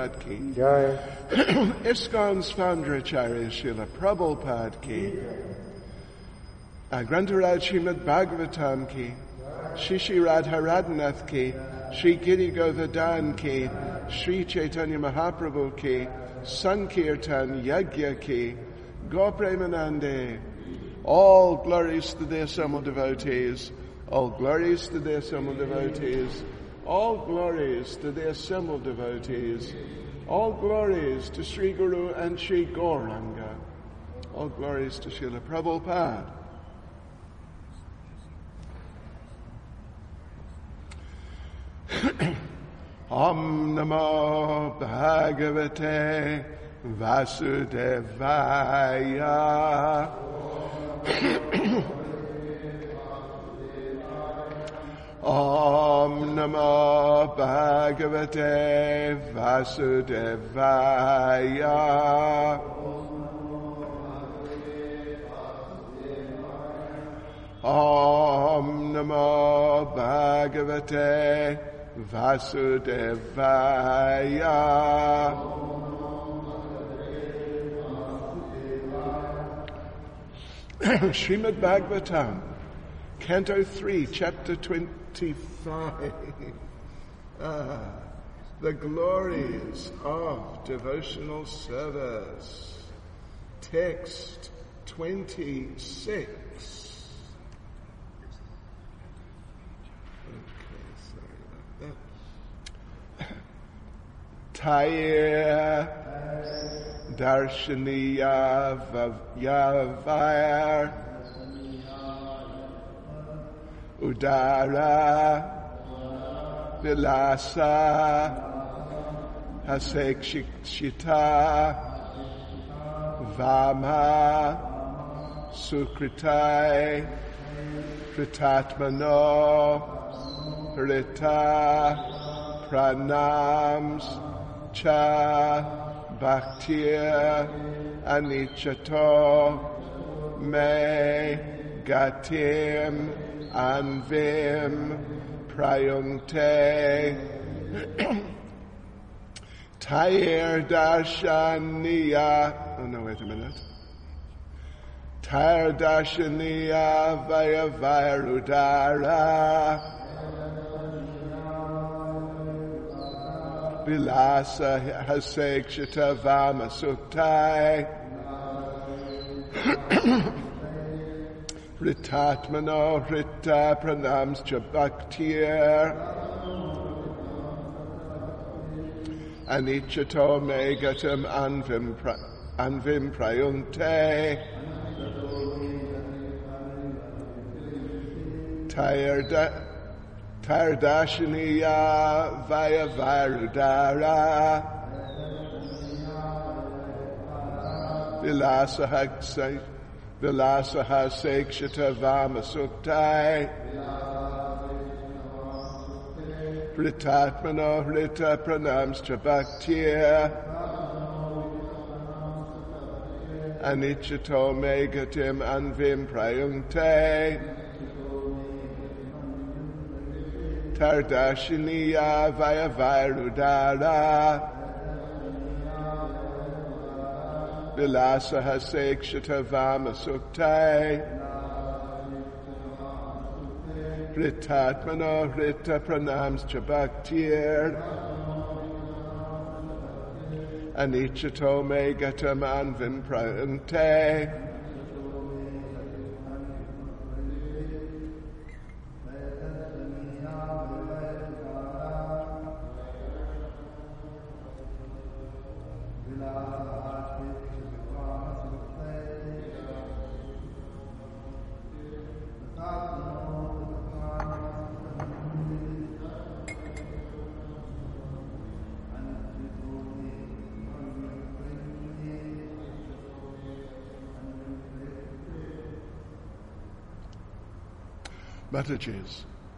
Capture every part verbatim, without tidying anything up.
Prabhupada ki. Jai. ISKCON's founder Acharya Srila Prabhupada ki. Grantaraj Srimad Bhagavatam ki. Shri Shri Radharanath ki. Shri Giri Govardhan ki. Shri Chaitanya Mahaprabhu ki. Sankirtan Yagya ki. Gopremanande. All glories to the assembled devotees. All glories to the assembled devotees. All glories to the assembled devotees. All glories to Sri Guru and Sri Gauranga. All glories to Srila Prabhupada. Om Namo Bhagavate Vasudevaya. Om Namo Bhagavate Vasudevaya. Om Namo Bhagavate Vasudevaya. Srimad Bhagavatam, Canto three, Chapter twenty-five. Ah, the glories of devotional service. Text twenty-six. Tair Darshaniya Yavair Udara Vilasa Hasekshita Vama Sukritai Kritatmano Rita Pranams Cha Bhaktir Anichato Me Gatim Anvim Prayunte Tair Darshaniya. Oh no, wait a minute. Tair Darshaniya Vaya Vairudara Vilasa Hasekshita Vama Suktai Ritatmano Rita Pranams Chabaktir Anichato Megatam Anvim Anvim Prayunte Tayarda Tardashiniya Vaya Vairudara Vilasa Vilasa Hasekshita Vama Suktai Ritatmano Rita Pranams Chabaktir Anichato Megatim Anvim Prayunte Tardashiniya Vaya Vairudara Vilasa Hasekshita Vama Suktai Ritatmano Rita Pranams Chabaktir Anichato Megatam Anvim Prayunte Mataji's.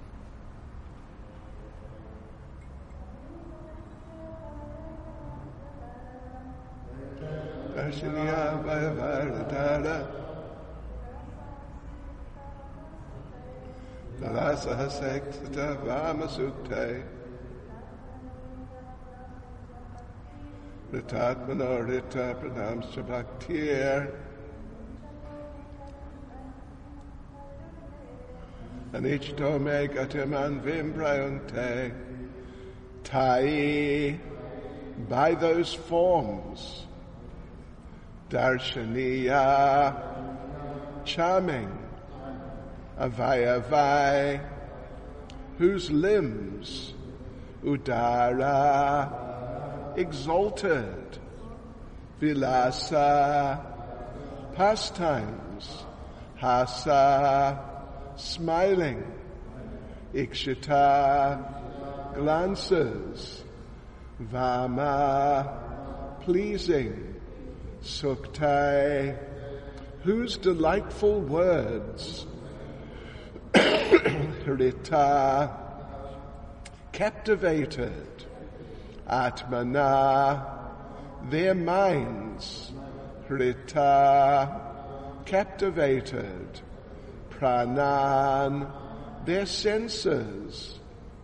Darshaniya Vaya Vairudara Vilasa Hasekshita Vama Suktai Ritatmano Rita Pranam Shabaktir. Anichto me gatiman vim prayunte. Tai, by those forms, darshaniya, charming, avayavai, whose limbs, udara, exalted, vilasa, pastimes, hasa, smiling, ikshita, glances, vama, pleasing, suktai, whose delightful words, rita, captivated, atmana, their minds, rita, captivated, pranan, their senses,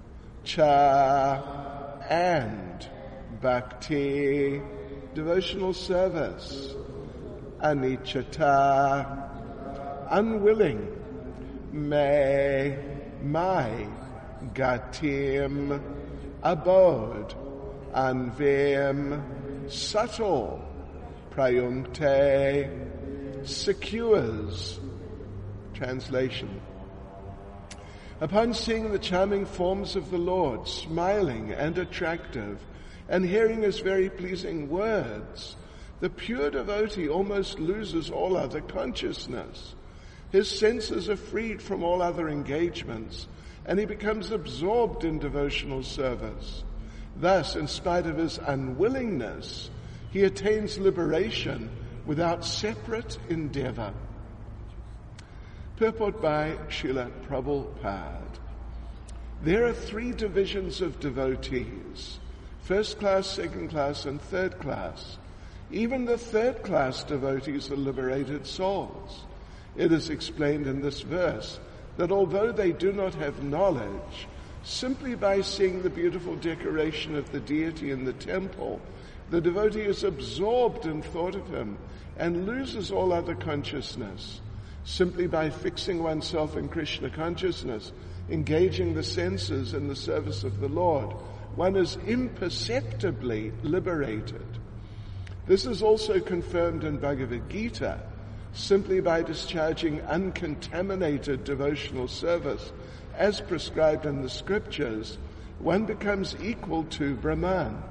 cha, and bhakti, devotional service, anichata, unwilling, me, my, gatim, abode, anvim, subtle, prayunkte, secures. Translation. Upon seeing the charming forms of the Lord, smiling and attractive, and hearing his very pleasing words, the pure devotee almost loses all other consciousness. His senses are freed from all other engagements, and he becomes absorbed in devotional service. Thus, in spite of his unwillingness, he attains liberation without separate endeavor. Purport by Srila Prabhupada. There are three divisions of devotees: first class, second class, and third class. Even the third class devotees are liberated souls. It is explained in this verse that although they do not have knowledge, simply by seeing the beautiful decoration of the deity in the temple, the devotee is absorbed in thought of him and loses all other consciousness. Simply by fixing oneself in Krishna consciousness, engaging the senses in the service of the Lord, one is imperceptibly liberated. This is also confirmed in Bhagavad Gita. Simply by discharging uncontaminated devotional service, as prescribed in the scriptures, one becomes equal to Brahman.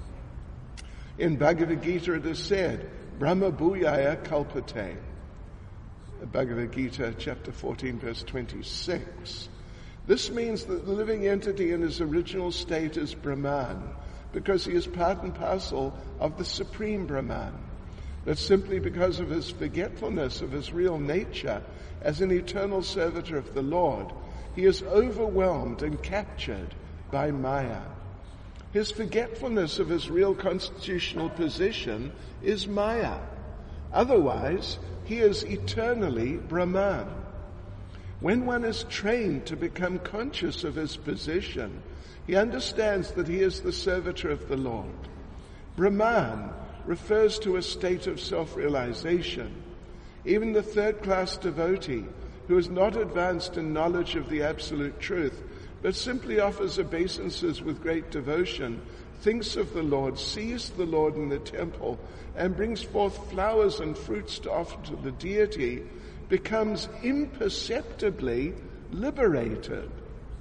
In Bhagavad Gita it is said, Brahma Bhuyaya Kalpate. Bhagavad Gita chapter fourteen verse twenty-six. This means that the living entity in his original state is Brahman, because he is part and parcel of the Supreme Brahman. But simply because of his forgetfulness of his real nature as an eternal servitor of the Lord, he is overwhelmed and captured by Maya. His forgetfulness of his real constitutional position is Maya. Otherwise, he is eternally Brahman. When one is trained to become conscious of his position, he understands that he is the servitor of the Lord. Brahman refers to a state of self-realization. Even the third-class devotee, who is not advanced in knowledge of the absolute truth, but simply offers obeisances with great devotion, thinks of the Lord, sees the Lord in the temple, and brings forth flowers and fruits to offer to the deity, becomes imperceptibly liberated.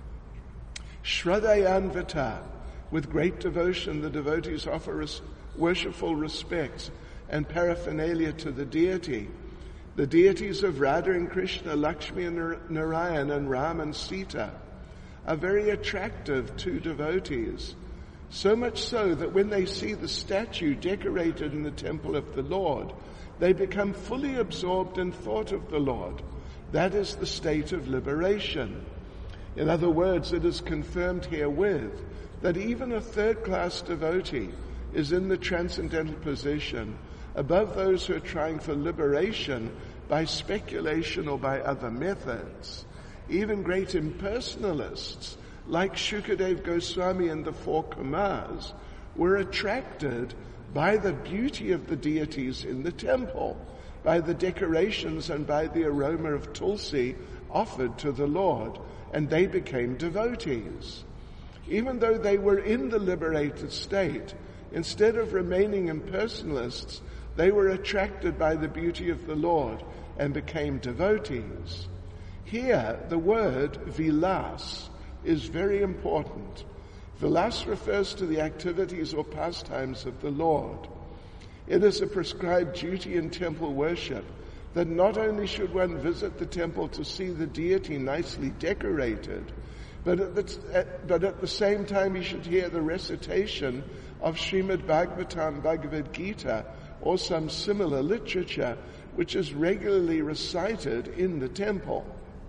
Shraddhayanvita, with great devotion, the devotees offer res- worshipful respects and paraphernalia to the deity. The deities of Radha and Krishna, Lakshmi and Narayan, and Ram and Sita are very attractive to devotees. So much so that when they see the statue decorated in the temple of the Lord, they become fully absorbed in thought of the Lord. That is the state of liberation. In other words, it is confirmed herewith that even a third-class devotee is in the transcendental position above those who are trying for liberation by speculation or by other methods. Even great impersonalists like Shukadev Goswami and the four Kumars were attracted by the beauty of the deities in the temple, by the decorations and by the aroma of tulsi offered to the Lord, and they became devotees. Even though they were in the liberated state, instead of remaining impersonalists, they were attracted by the beauty of the Lord and became devotees. Here, the word vilas is very important. Vilas refers to the activities or pastimes of the Lord. It is a prescribed duty in temple worship that not only should one visit the temple to see the deity nicely decorated, but at the, but at the same time he should hear the recitation of Srimad Bhagavatam, Bhagavad Gita, or some similar literature, which is regularly recited in the temple.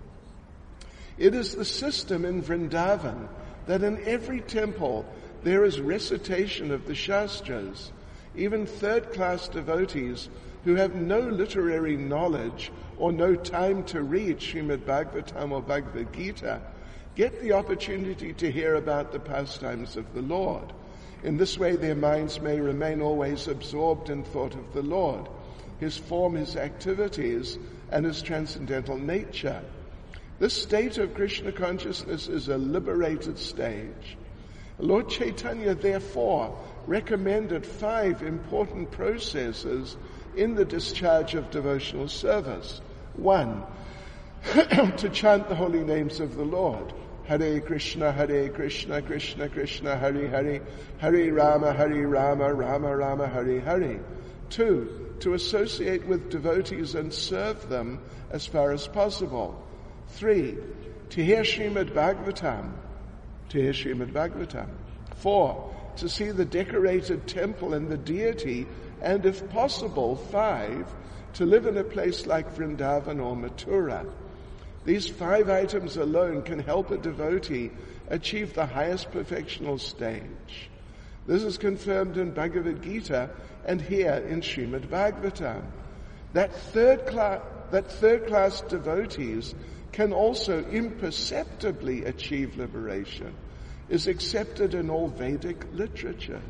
It is the system in Vrindavan that in every temple there is recitation of the Shastras. Even third-class devotees who have no literary knowledge or no time to read Srimad Bhagavatam or Bhagavad Gita get the opportunity to hear about the pastimes of the Lord. In this way their minds may remain always absorbed in thought of the Lord, his form, his activities, and his transcendental nature. This state of Krishna consciousness is a liberated stage. Lord Chaitanya, therefore, recommended five important processes in the discharge of devotional service. One, to chant the holy names of the Lord. Hare Krishna, Hare Krishna, Krishna Krishna, Hare Hare, Hare Rama, Hare Rama, Rama Rama, Hare Hare. Two, to associate with devotees and serve them as far as possible. Three, to hear Srimad Bhagavatam, to hear Srimad Bhagavatam. Four, to see the decorated temple and the deity, and if possible, five, to live in a place like Vrindavan or Mathura. These five items alone can help a devotee achieve the highest perfectional stage. This is confirmed in Bhagavad Gita and here in Srimad Bhagavatam. That third class, that third class devotees can also imperceptibly achieve liberation is accepted in all Vedic literatures.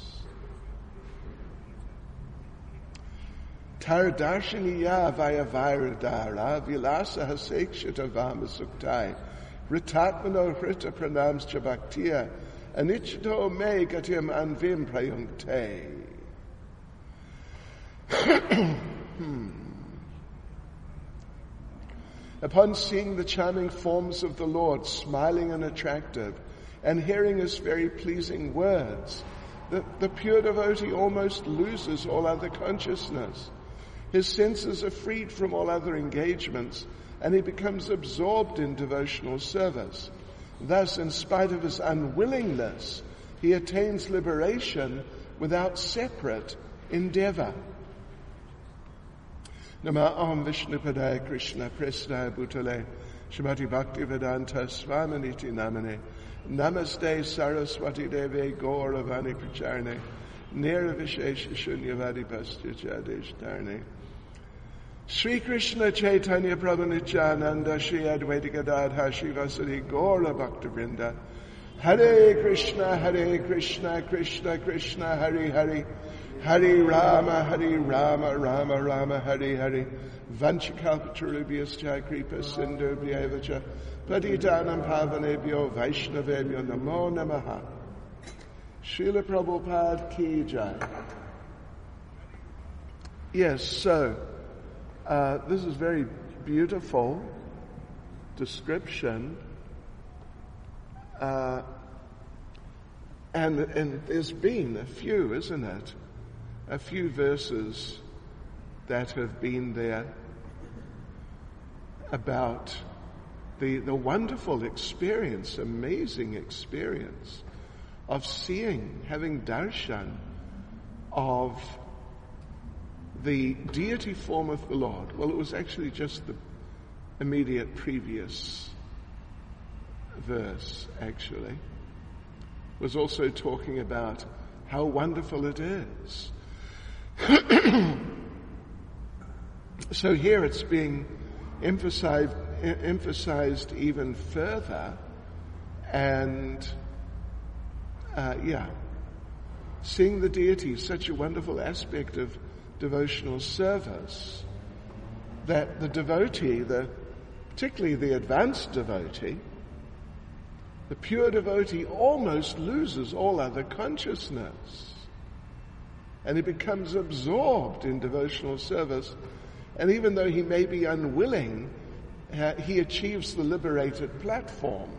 Tardarshiniya vayavairadara vilasa hasekshita vamasuktai ritatmano hrita pranams chabaktiya anichito me gatim anvim prayunkte. hmm. Upon seeing the charming forms of the Lord, smiling and attractive, and hearing his very pleasing words, the, the pure devotee almost loses all other consciousness. His senses are freed from all other engagements, and he becomes absorbed in devotional service. Thus, in spite of his unwillingness, he attains liberation without separate endeavor. Nama Om Vishnupadaya Krishna Prestaya Bhutale Shrimati Bhaktivedanta Swaminiti Namane Namaste Saraswati Deve Gauravani Pracharne Nera Vishesha Shunyavadi Pastyachadish Dharne Sri Krishna Chaitanya Prabhu Nityananda Shri Advaita Gadadhar Shivasari Gaura Bhaktivinoda Hare Krishna Hare Krishna Krishna Krishna Hare Hare Hare Rama, Hare Rama, Rama Rama, Hare Hare. Vanchakalpatarubhyascha kripa sindhubhyevacha patitanam pavanebhyo vaishnavebhyo namo namaha. Srila Prabhupada ki jai. Yes, so uh, this is very beautiful description. Uh, and, and there's been a few, isn't it? A few verses that have been there about the, the wonderful experience, amazing experience of seeing, having darshan of the deity form of the Lord. Well, it was actually just the immediate previous verse, actually. It was also talking about how wonderful it is. So here it's being emphasized, emphasized even further, and uh, yeah. seeing the deity is such a wonderful aspect of devotional service that the devotee, the, particularly the advanced devotee, the pure devotee almost loses all other consciousness. And he becomes absorbed in devotional service. And even though he may be unwilling, uh, he achieves the liberated platform.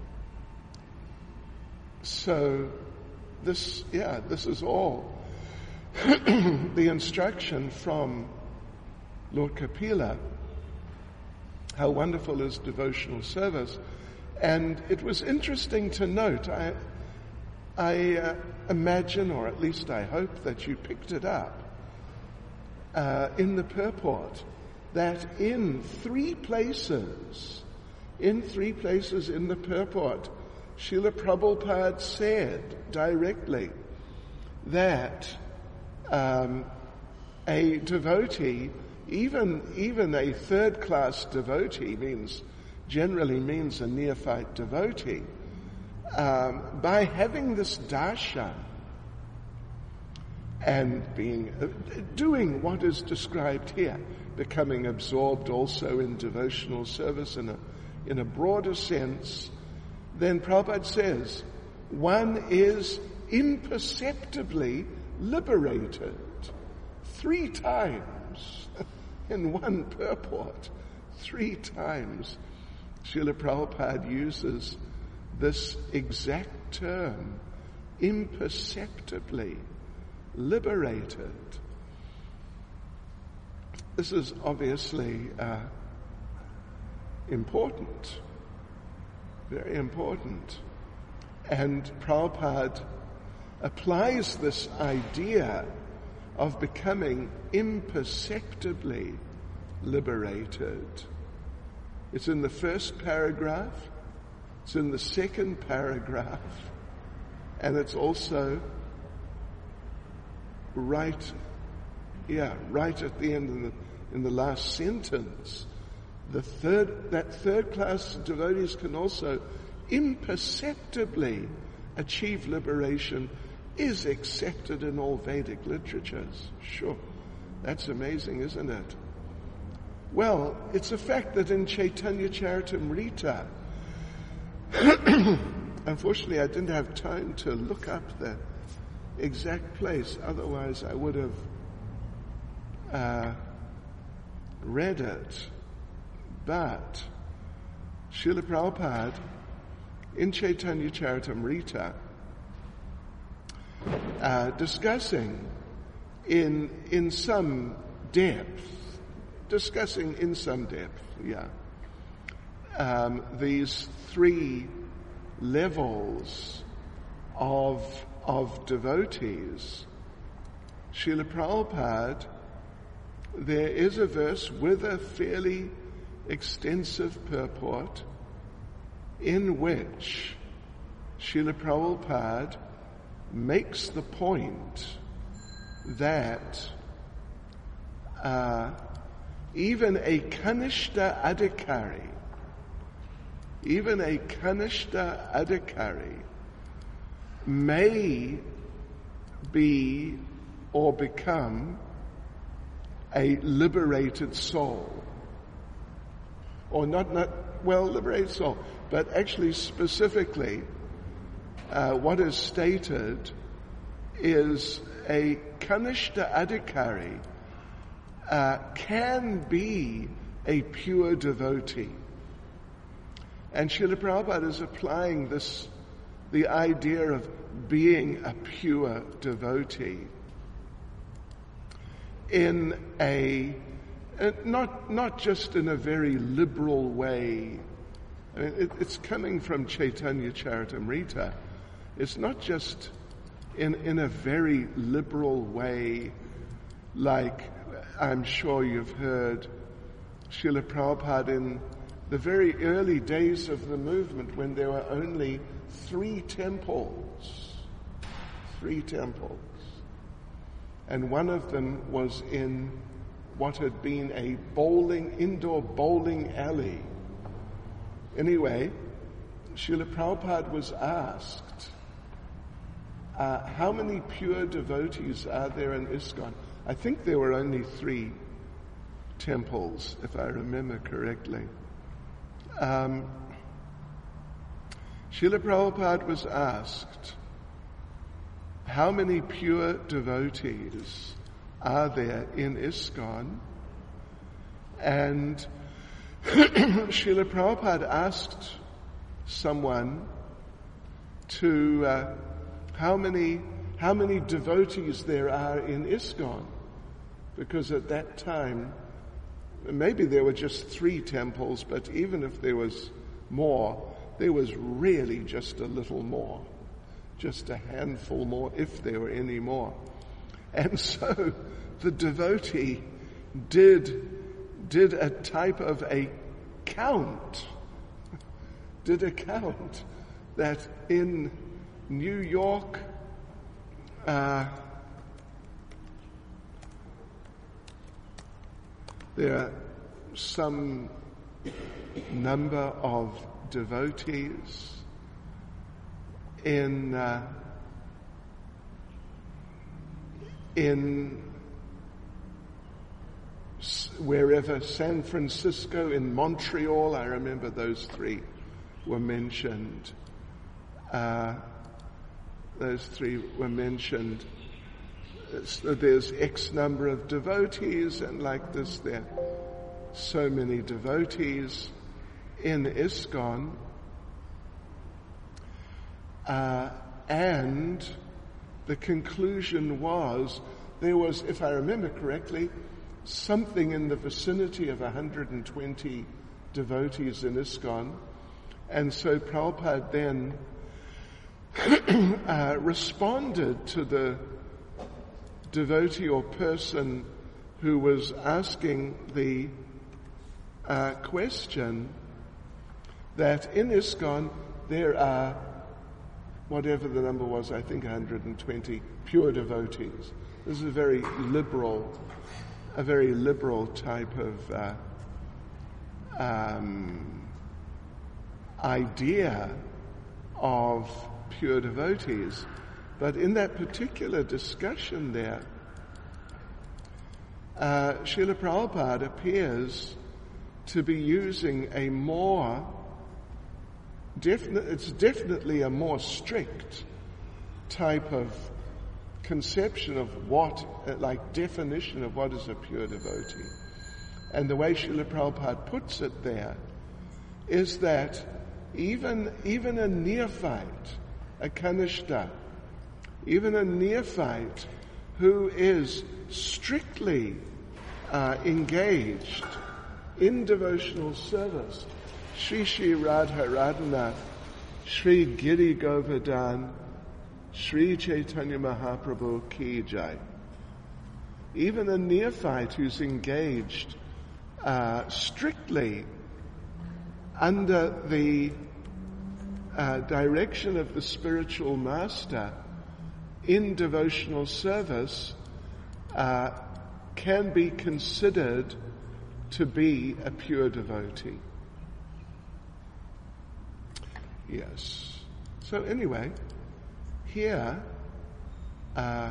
So this, yeah, this is all the instruction from Lord Kapila. How wonderful is devotional service. And it was interesting to note, I, I uh, imagine, or at least I hope, that you picked it up uh, in the purport, that in three places, in three places in the purport, Srila Prabhupada said directly that um, a devotee, even even a third-class devotee, means generally means a neophyte devotee, um, by having this darshan and being uh, doing what is described here, becoming absorbed also in devotional service in a in a broader sense, then Prabhupada says one is imperceptibly liberated. Three times in one purport, three times Srila Prabhupada uses this exact term, imperceptibly liberated. This is obviously uh, important, very important. And Prabhupada applies this idea of becoming imperceptibly liberated. It's in the first paragraph, it's in the second paragraph, and it's also right, yeah, right at the end, in the, in the last sentence. The third, that third class devotees can also imperceptibly achieve liberation is accepted in all Vedic literatures. Sure, that's amazing, isn't it? Well, it's a fact that in Chaitanya Charitamrita, unfortunately I didn't have time to look up the exact place, otherwise I would have uh, read it. But Srila Prabhupada in Chaitanya Charitamrita, uh, discussing in in some depth, discussing in some depth, yeah, um, these three levels of of devotees. Srila Prabhupada, there is a verse with a fairly extensive purport in which Srila Prabhupada makes the point that uh, even a Kanishta Adhikari, even a Kanishta Adhikari may be or become a liberated soul. Or not, not, well, liberated soul, but actually specifically uh, what is stated is a Kanishta Adhikari uh, can be a pure devotee. And Srila Prabhupada is applying this, the idea of being a pure devotee in a, uh, not not just in a very liberal way. I mean, it, it's coming from Chaitanya Charitamrita. It's not just in in a very liberal way, like I'm sure you've heard Srila Prabhupada in the very early days of the movement, when there were only three temples, three temples. And one of them was in what had been a bowling, indoor bowling alley. Anyway, Srila Prabhupada was asked, Uh, how many pure devotees are there in ISKCON? I think there were only three temples, if I remember correctly. Um, Srila Prabhupada was asked, how many pure devotees are there in ISKCON? And Srila Prabhupada asked someone to uh, how many how many devotees there are in ISKCON, because at that time maybe there were just three temples, but even if there was more, there was really just a little more, just a handful more, if there were any more. And so the devotee did did a type of a count, did a count that in New York, uh, there are some number of devotees. In uh, in wherever, San Francisco, in Montreal, I remember those three were mentioned. Uh, those three were mentioned. So there's X number of devotees, and like this, there are so many devotees in ISKCON. Uh, and the conclusion was, there was, if I remember correctly, something in the vicinity of one hundred twenty devotees in ISKCON. And so Prabhupada then uh, responded to the devotee or person who was asking the uh, question that in ISKCON there are, whatever the number was, I think one hundred twenty pure devotees. This is a very liberal, a very liberal type of uh, um, idea of pure devotees. But in that particular discussion there, uh, Srila Prabhupada appears to be using a more definite, it's definitely a more strict type of conception of what, like definition of what is a pure devotee. And the way Srila Prabhupada puts it there is that even, even a neophyte, a kanishta, even a neophyte who is strictly uh, engaged in devotional service, Shri Shri Radha Radhanath, Shri Giri Govardhan, Shri Chaitanya Mahaprabhu Ki Jai. Even a neophyte who's engaged uh, strictly under the uh, direction of the spiritual master in devotional service uh, can be considered to be a pure devotee. Yes. So anyway, here, uh,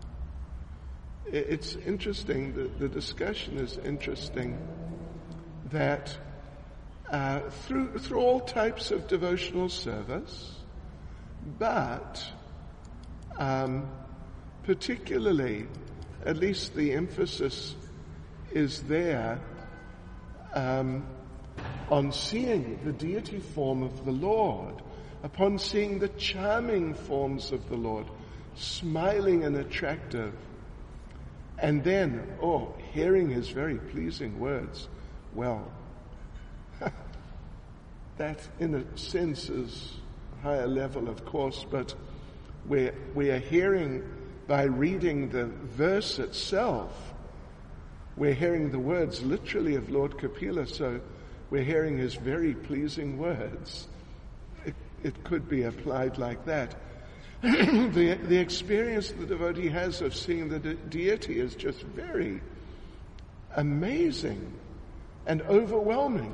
it's interesting, the, the discussion is interesting, that uh, through, through all types of devotional service, but um, particularly, at least the emphasis is there um, on seeing the deity form of the Lord, upon seeing the charming forms of the Lord, smiling and attractive, and then, oh, hearing his very pleasing words. Well, that in a sense is higher level, of course, but we're, we are hearing, by reading the verse itself, we're hearing the words literally of Lord Kapila, so we're hearing his very pleasing words. It, it could be applied like that. the, the experience the devotee has of seeing the de- deity is just very amazing and overwhelming.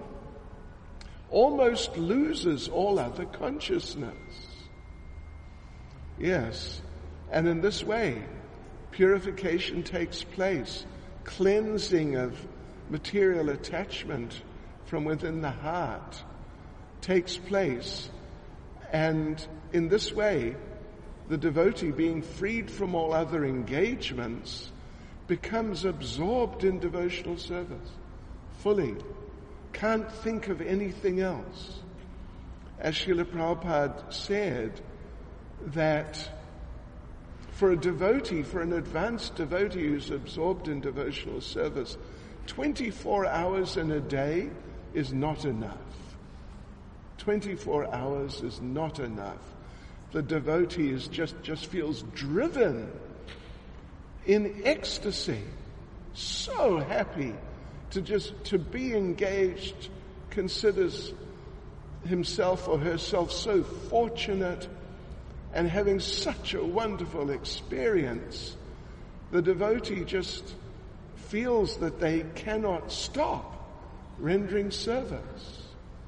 Almost loses all other consciousness. Yes, And in this way, purification takes place, cleansing of material attachment from within the heart takes place. And in this way, the devotee, being freed from all other engagements, becomes absorbed in devotional service fully, can't think of anything else. As Srila Prabhupada said, that for a devotee, for an advanced devotee who's absorbed in devotional service, twenty-four hours in a day is not enough. twenty-four hours is not enough. The devotee is just, just feels driven in ecstasy, so happy to just, to be engaged, considers himself or herself so fortunate and having such a wonderful experience. The devotee just feels that they cannot stop rendering service.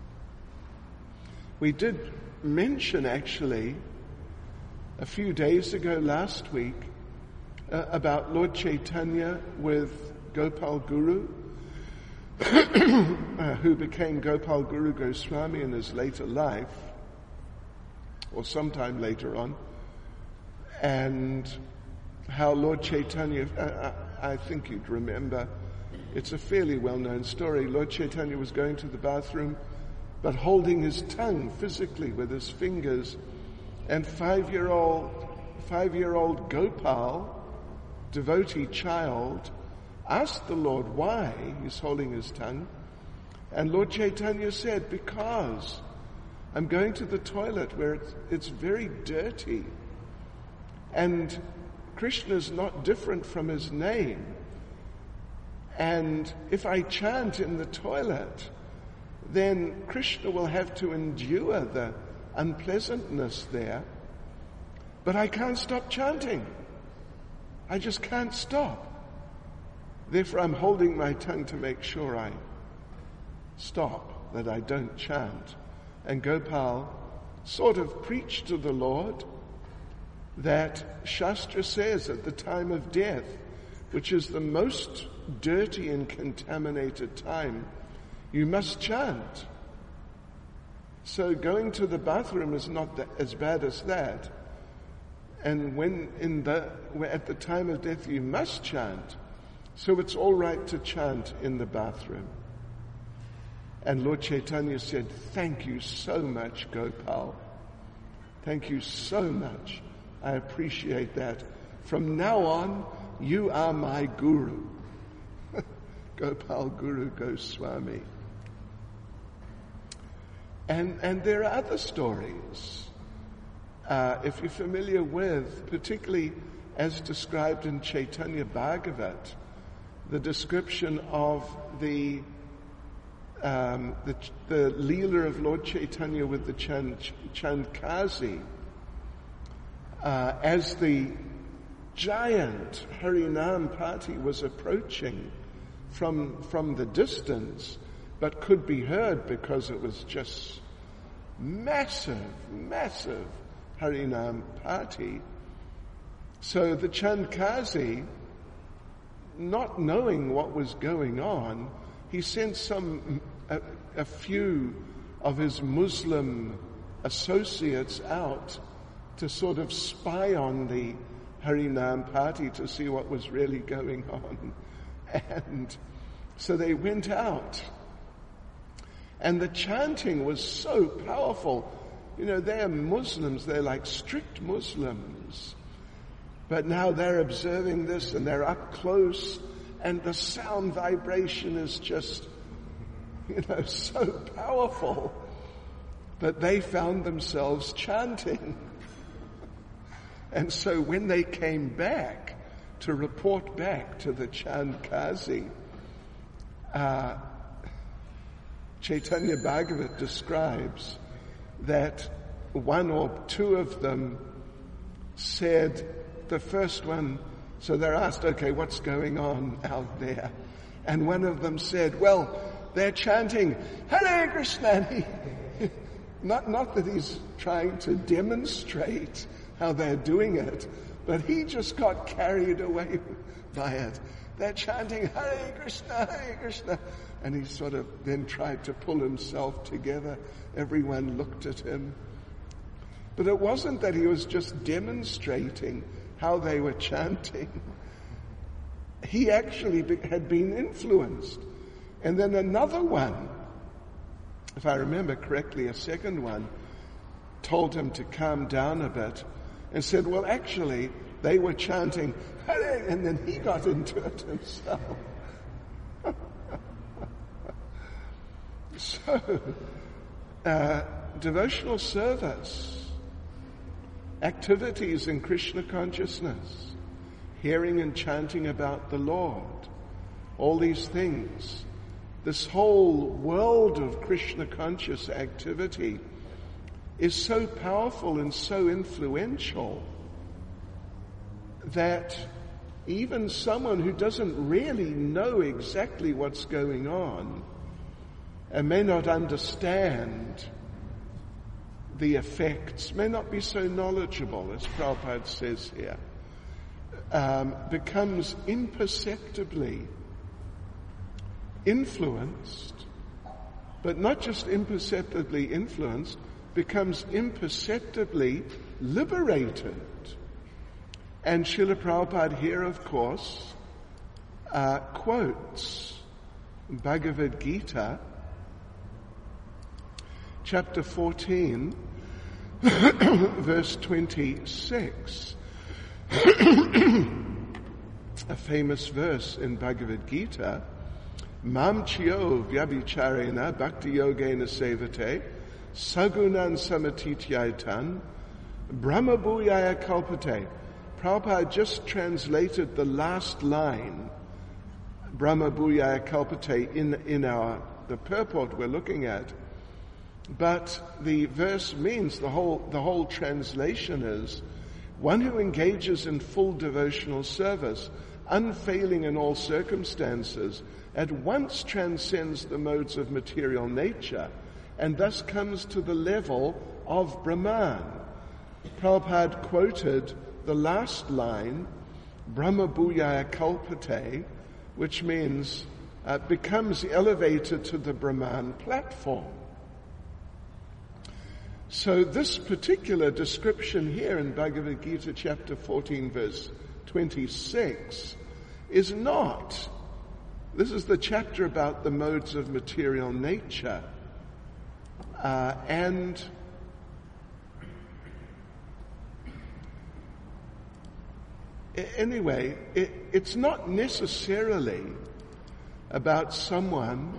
We did mention actually a few days ago last week uh, about Lord Chaitanya with Gopal Guru, uh, who became Gopal Guru Goswami in his later life, or sometime later on, and how Lord Chaitanya, uh, I think you'd remember, it's a fairly well-known story. Lord Chaitanya was going to the bathroom, but holding his tongue physically with his fingers, and five-year-old, five-year-old Gopal, devotee child, asked the Lord why he's holding his tongue, and Lord Chaitanya said, because I'm going to the toilet where it's, it's very dirty, and Krishna's not different from his name, and if I chant in the toilet, then Krishna will have to endure the unpleasantness there, but I can't stop chanting. I just can't stop. Therefore, I'm holding my tongue to make sure I stop, that I don't chant. And Gopal sort of preached to the Lord that Shastra says at the time of death, which is the most dirty and contaminated time, you must chant. So going to the bathroom is not that, as bad as that. And when in the at the time of death you must chant. So it's all right to chant in the bathroom. And Lord Chaitanya said, thank you so much, Gopal. Thank you so much. I appreciate that. From now on, you are my guru. Gopal Guru Goswami. And, and there are other stories. Uh, if you're familiar with, particularly as described in Chaitanya Bhagavat, the description of the um, the, the Leela of Lord Chaitanya with the Chand, Chandkazi, uh, as the giant Harinam party was approaching from from the distance, but could be heard because it was just massive, massive Harinam party. So the Chandkazi, not knowing what was going on, he sent some, a, a few of his Muslim associates out to sort of spy on the Harinam party to see what was really going on. And so they went out. And the chanting was so powerful. You know, they're Muslims, they're like strict Muslims. But now they're observing this and they're up close, and the sound vibration is just, you know, so powerful that they found themselves chanting. And so when they came back to report back to the Chandkazi, uh, Chaitanya Bhagavat describes that one or two of them said, the first one, so they're asked, okay, what's going on out there? And one of them said, well, they're chanting, Hare Krishna. Not, not that he's trying to demonstrate how they're doing it, But he just got carried away by it. They're chanting, Hare Krishna, Hare Krishna. And he sort of then tried to pull himself together. Everyone looked at him. But it wasn't that he was just demonstrating how they were chanting. He actually had been influenced. And then another one, if I remember correctly, a second one, told him to calm down a bit and said, well, actually, they were chanting, Hare, and then he got into it himself. So, uh, devotional service, activities in Krishna consciousness, hearing and chanting about the Lord, all these things, this whole world of Krishna conscious activity is so powerful and so influential that even someone who doesn't really know exactly what's going on and may not understand the effects, may not be so knowledgeable, as Prabhupada says here, um, becomes imperceptibly influenced, but not just imperceptibly influenced, becomes imperceptibly liberated. And Srila Prabhupada here, of course, uh, quotes Bhagavad Gita, chapter fourteen, verse twenty-six, a famous verse in Bhagavad Gita, Mam chio vyabhicharena bhakti yogena sevate sagunan samatityaitan brahma bhuyaya kalpate. Prabhupada just translated the last line, Brahma bhuyaya kalpate, in, in our, the purport we're looking at. But the verse means, the whole, the whole translation is, one who engages in full devotional service, unfailing in all circumstances, at once transcends the modes of material nature, and thus comes to the level of Brahman. Prabhupada quoted the last line, Brahma bhuyaya kalpate, which means uh, becomes elevated to the Brahman platform. So this particular description here in Bhagavad Gita chapter fourteen verse twenty-six is not, this is the chapter about the modes of material nature. Uh, and anyway, it, it's not necessarily about someone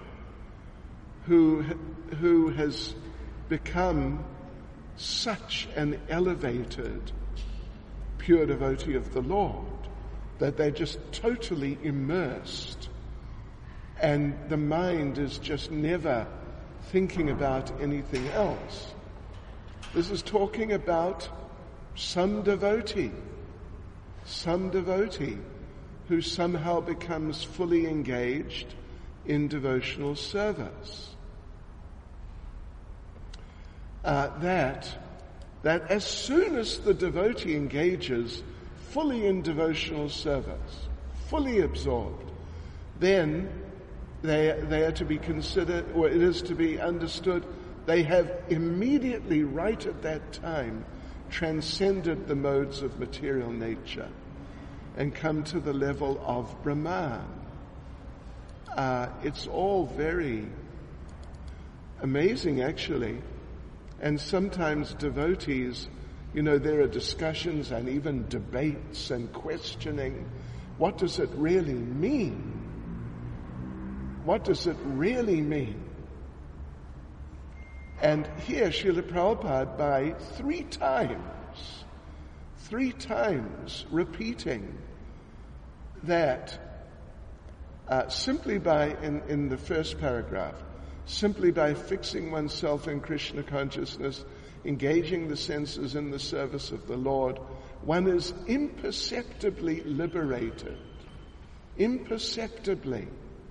who who has become such an elevated, pure devotee of the Lord that they're just totally immersed and the mind is just never thinking about anything else. This is talking about some devotee, some devotee who somehow becomes fully engaged in devotional service. Uh, that, that as soon as the devotee engages fully in devotional service, fully absorbed, then they, they are to be considered, or it is to be understood, they have immediately, right at that time, transcended the modes of material nature and come to the level of Brahman. Uh, it's all very amazing, actually. And sometimes devotees, you know, there are discussions and even debates and questioning. What does it really mean? What does it really mean? And here, Srila Prabhupada, by three times, three times repeating that, uh, simply by, in, in the first paragraph, simply by fixing oneself in Krishna consciousness, engaging the senses in the service of the Lord, one is imperceptibly liberated. Imperceptibly.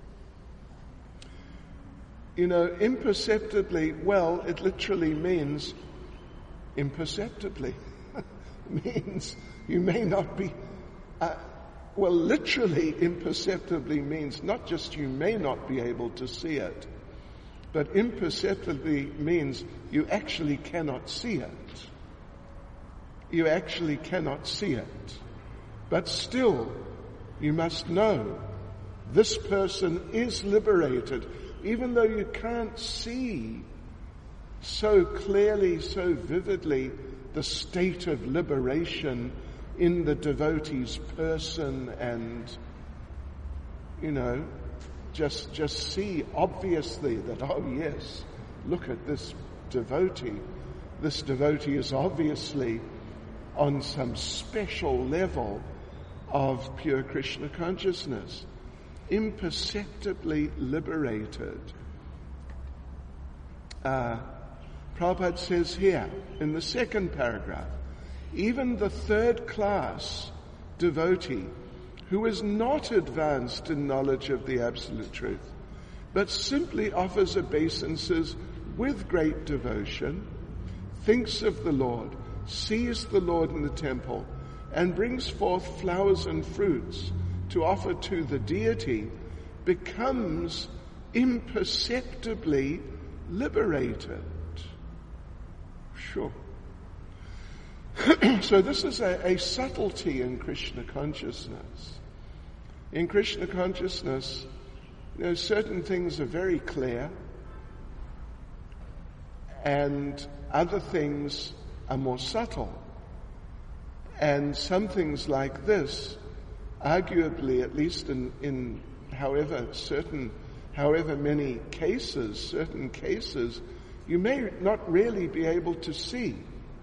You know, imperceptibly, well, it literally means imperceptibly. means you may not be, uh, well, literally imperceptibly means not just you may not be able to see it, but imperceptibly means you actually cannot see it. You actually cannot see it. But still, you must know this person is liberated, even though you can't see so clearly, so vividly, the state of liberation in the devotee's person, and, you know, just just see obviously that, oh yes, look at this devotee. This devotee is obviously on some special level of pure Krishna consciousness, imperceptibly liberated. Uh, Prabhupada says here, in the second paragraph, even the third class devotee who is not advanced in knowledge of the absolute truth, but simply offers obeisances with great devotion, thinks of the Lord, sees the Lord in the temple, and brings forth flowers and fruits to offer to the deity, becomes imperceptibly liberated. Sure. So this is a, a subtlety in Krishna consciousness. In Krishna consciousness, you know, certain things are very clear, and other things are more subtle. And some things like this, arguably, at least in, in however certain, however many cases, certain cases, you may not really be able to see.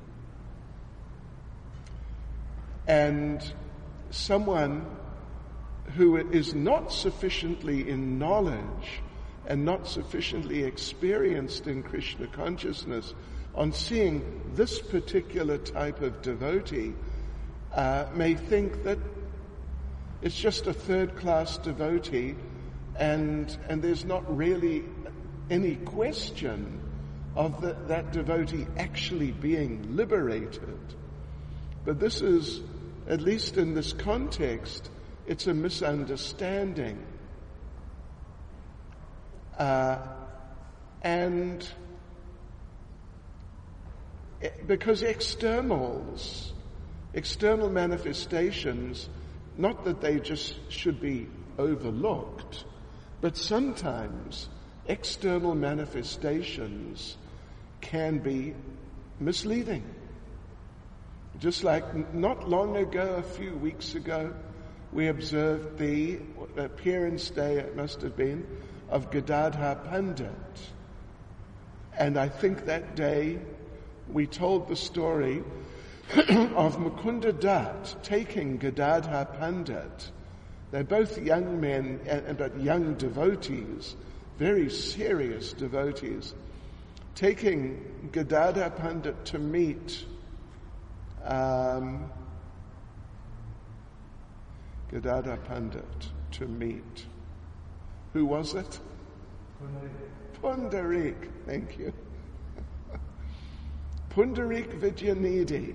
And someone who is not sufficiently in knowledge and not sufficiently experienced in Krishna consciousness, on seeing this particular type of devotee, uh, may think that it's just a third-class devotee, and and there's not really any question of the, that devotee actually being liberated. But this is, at least in this context, it's a misunderstanding. Uh, and because externals, external manifestations, not that they just should be overlooked, but sometimes external manifestations can be misleading. Just like not long ago, a few weeks ago, we observed the appearance day, it must have been, of Gadadhar Pandit. And I think that day we told the story of Mukunda Dutt taking Gadadhar Pandit. They're both young men, but young devotees, very serious devotees, taking Gadadhar Pandit to meet um, Gadadhar Pandit to meet. Who was it? Pundarik. Thank you. Pundarik Vidyanidhi,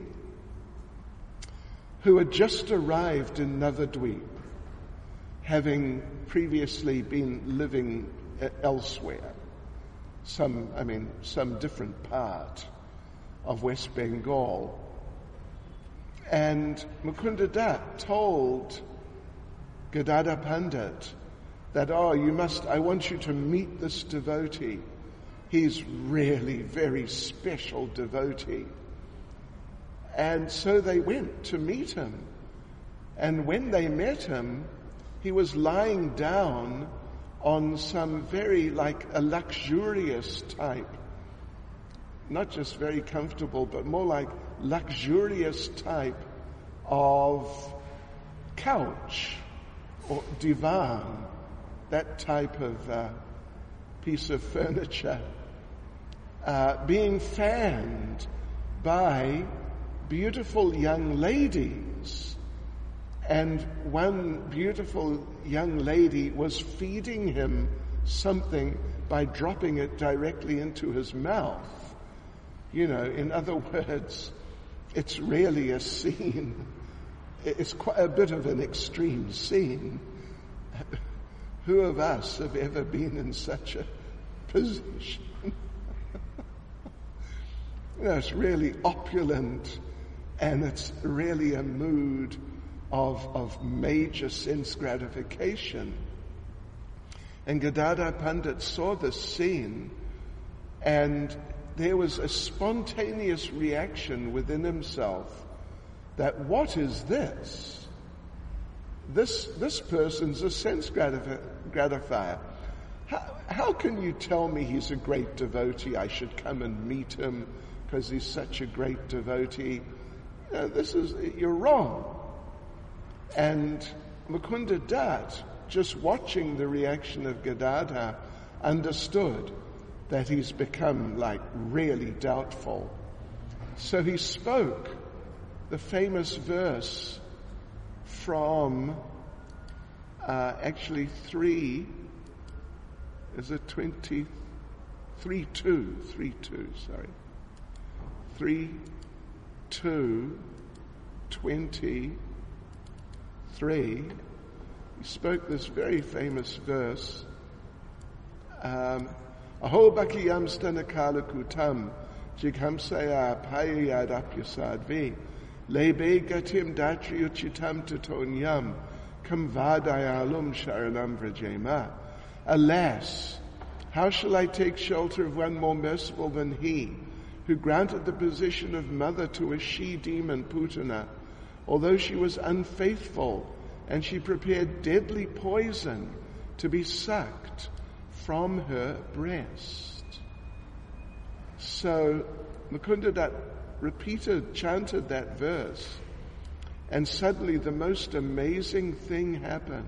who had just arrived in Navadvip, having previously been living elsewhere, some, I mean, some different part of West Bengal. And Mukunda Dutt told Gadadhar Pandit that, oh, you must, I want you to meet this devotee. He's really very special devotee. And so they went to meet him. And when they met him, he was lying down on some very, like a luxurious type, not just very comfortable, but more like luxurious type of couch or divan, that type of uh, piece of furniture, uh, being fanned by beautiful young ladies. And one beautiful young lady was feeding him something by dropping it directly into his mouth. You know, in other words, it's really a scene. It's quite a bit of an extreme scene. Who of us have ever been in such a position? You know, it's really opulent, and it's really a mood of, of major sense gratification. And Gadadhar Pandit saw this scene, and there was a spontaneous reaction within himself that, what is this? This, this person's a sense gratif- gratifier. How, how can you tell me he's a great devotee? I should come and meet him because he's such a great devotee. You know, this is, you're wrong. And Mukunda Dutt, just watching the reaction of Gadadhar, understood that he's become like really doubtful. So he spoke the famous verse from uh, actually three, is it twenty, three two, three two, sorry, three two, twenty three. He spoke this very famous verse. Um, Aho bakiyam stanakala kutam jighamsaya payad apyasadvi lebe gatim datri uchitam tutonyam kamvadayalum sharanam vrajema. Alas, how shall I take shelter of one more merciful than he, who granted the position of mother to a she-demon Putana, although she was unfaithful, and she prepared deadly poison to be sucked from her breast. So Mukunda Dutt repeated, chanted that verse, and suddenly the most amazing thing happened,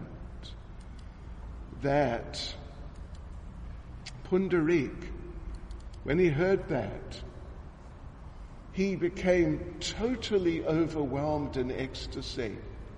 that Pundarik, when he heard that, he became totally overwhelmed in ecstasy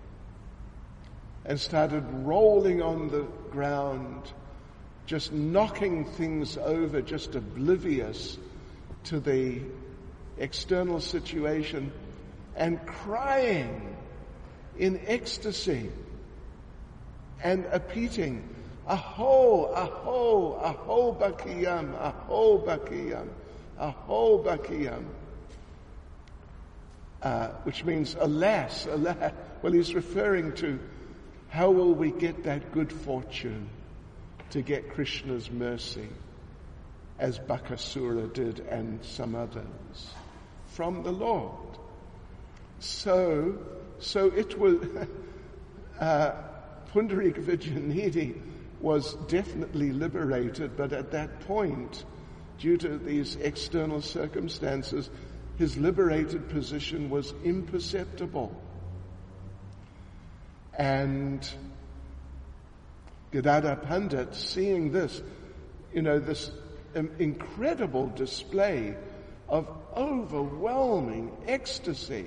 and started rolling on the ground, just knocking things over, just oblivious to the external situation, and crying in ecstasy and repeating, Aho, Aho, Aho Bakiyam, Aho Bakiyam, Aho Bakiyam. Uh, which means, alas, alas. Well, he's referring to how will we get that good fortune to get Krishna's mercy, as Bakasura did and some others, from the Lord. So, so it was, uh, Pundarik Vijayanidhi was definitely liberated, but at that point, due to these external circumstances, his liberated position was imperceptible. And Gadadhar Pandit, seeing this, you know, this um, incredible display of overwhelming ecstasy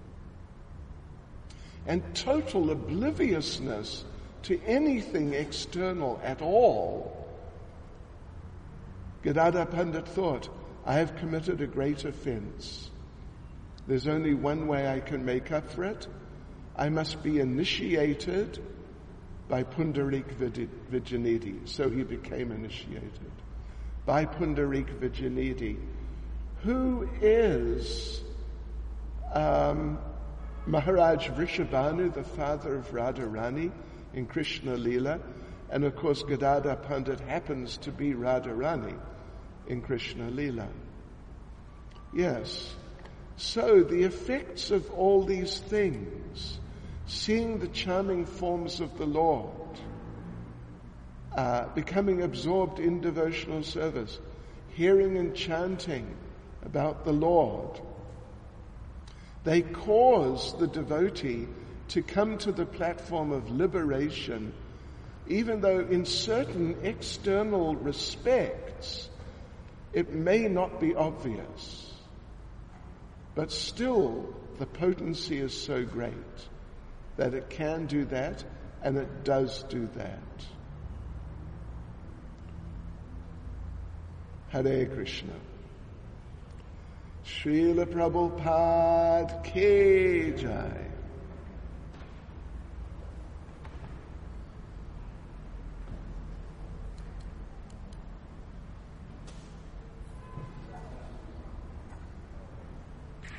and total obliviousness to anything external at all, Gadadhar Pandit thought, I have committed a great offense. There's only one way I can make up for it. I must be initiated by Pundarik Vijayanidhi. So he became initiated by Pundarik Vijayanidhi, who is um, Maharaj Vrishabhanu, the father of Radharani in Krishna Leela. And of course Gadadhar Pandit happens to be Radharani in Krishna Leela. Yes. So the effects of all these things, seeing the charming forms of the Lord, uh, becoming absorbed in devotional service, hearing and chanting about the Lord, they cause the devotee to come to the platform of liberation, even though in certain external respects it may not be obvious, but still the potency is so great that it can do that, and it does do that. Hare Krishna. Srila Prabhupada Ki Jai.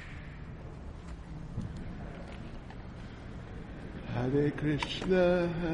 Hare Krishna.